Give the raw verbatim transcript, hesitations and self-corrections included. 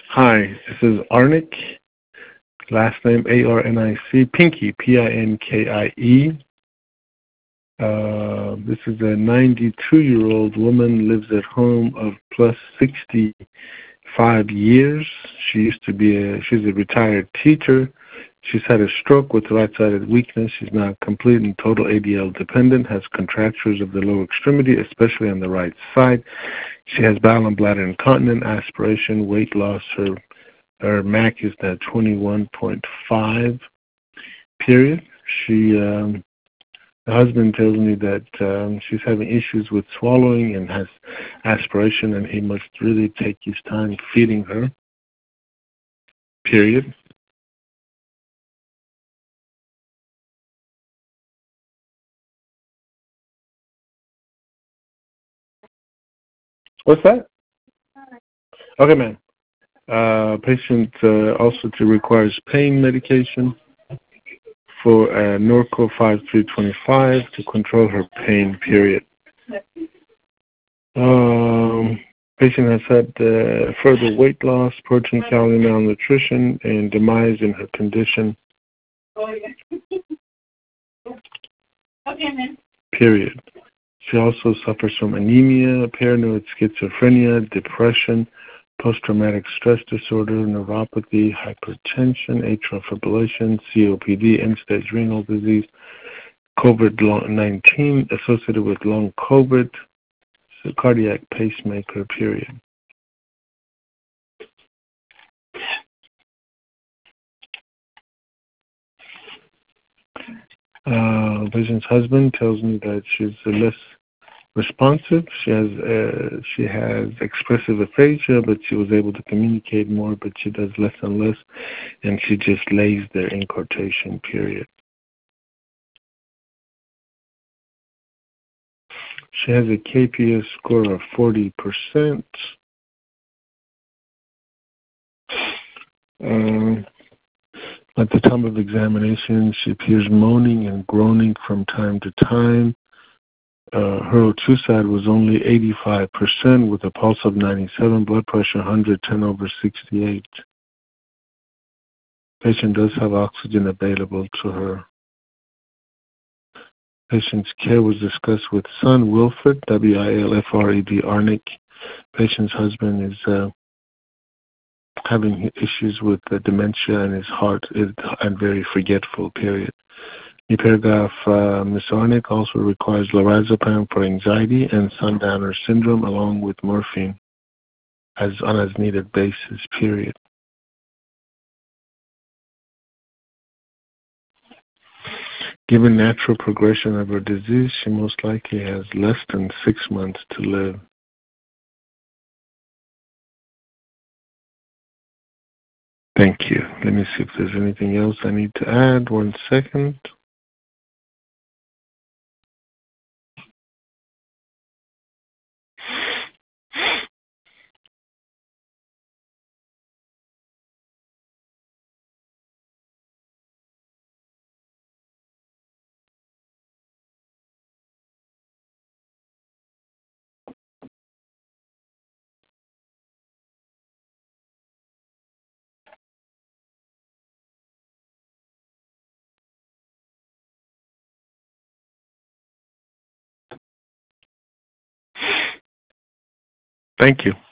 Hi, this is Arnick, last name A R N I C, Pinkie, P I N K I E. Uh, this is a ninety-two-year-old woman, lives at home of plus sixty-five years. She used to be a, she's a retired teacher. She's had a stroke with right-sided weakness. She's now complete and total A D L dependent, has contractures of the lower extremity, especially on the right side. She has bowel and bladder incontinence, aspiration, weight loss. Her her M A C is now twenty-one point five, period. She, um, the husband tells me that um, she's having issues with swallowing and has aspiration, and he must really take his time feeding her, period. What's that? Okay, ma'am. Uh, patient uh, also to requires pain medication for uh, Norco five three twenty-five to control her pain, period. Um, patient has had uh, further weight loss, protein, calorie malnutrition, and demise in her condition, period. She also suffers from anemia, paranoid schizophrenia, depression, post-traumatic stress disorder, neuropathy, hypertension, atrial fibrillation, C O P D, end-stage renal disease, COVID nineteen associated with long COVID, cardiac pacemaker, period. Uh, patient's husband tells me that she's less responsive. She has uh, she has expressive aphasia, but she was able to communicate more, but she does less and less, and she just lays there in quotation, period. She has a K P S score of forty percent. Um, at the time of examination, she appears moaning and groaning from time to time. Uh, her O two side was only eighty-five percent with a pulse of ninety-seven, blood pressure one hundred ten over sixty-eight. Patient does have oxygen available to her. Patient's care was discussed with son Wilfred, W I L F R E D, Arnick. Patient's husband is uh, having issues with uh, dementia, and his heart is and very forgetful, period. New paragraph, uh, Miz Arnick also requires lorazepam for anxiety and sundowner syndrome along with morphine as on as needed basis, period. Given natural progression of her disease, she most likely has less than six months to live. Thank you. Let me see if there's anything else I need to add. One second. Thank you.